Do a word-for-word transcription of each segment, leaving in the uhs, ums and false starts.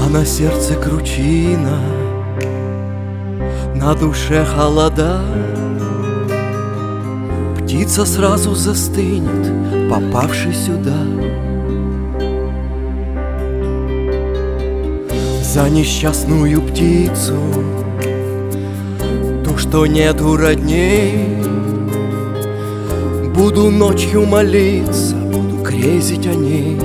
А на сердце кручина, на душе холода. Птица сразу застынет, попавший сюда. За несчастную птицу, ту, что нету родней, буду ночью молиться, буду крезить о ней.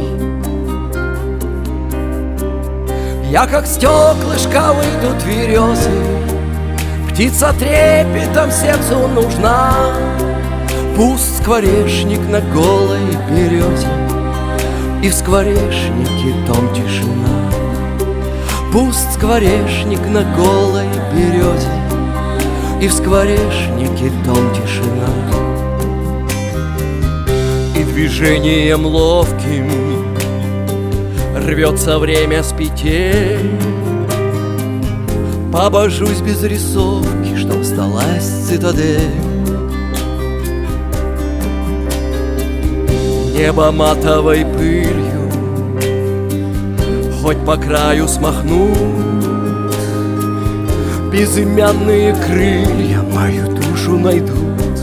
Я как стеклышко выйдут березы, птица трепетом сердцу нужна. Пусть скворечник на голой березе, и в скворечнике том тишина. Пусть скворечник на голой березе, и в скворечнике том тишина. И движением ловким рвется время с петель. Побожусь без рисовки, чтоб сдалась цитадель. Небо матовой пылью хоть по краю смахнут, безымянные крылья мою душу найдут.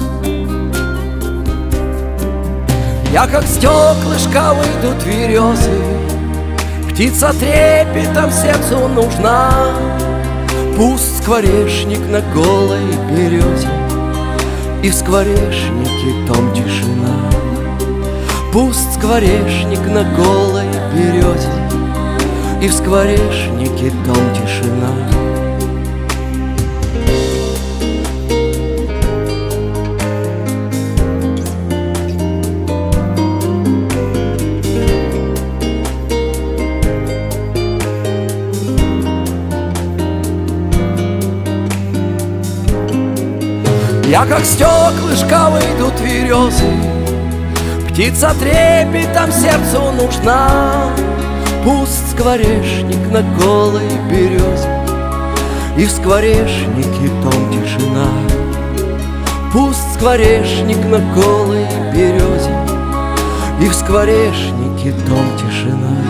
Я как стеклышко выйдут березы, птица трепетом сердцу нужна. Пусть скворечник на голой березе, и в скворечнике том тишина. Пусть скворечник на голой березе, и в скворечнике том тишина. Я как стеклышко выйдут березы, птица трепетом сердцу нужна. Пусть скворечник на голой березе, и в скворечнике том тишина. Пусть скворечник на голой березе, и в скворечнике том тишина.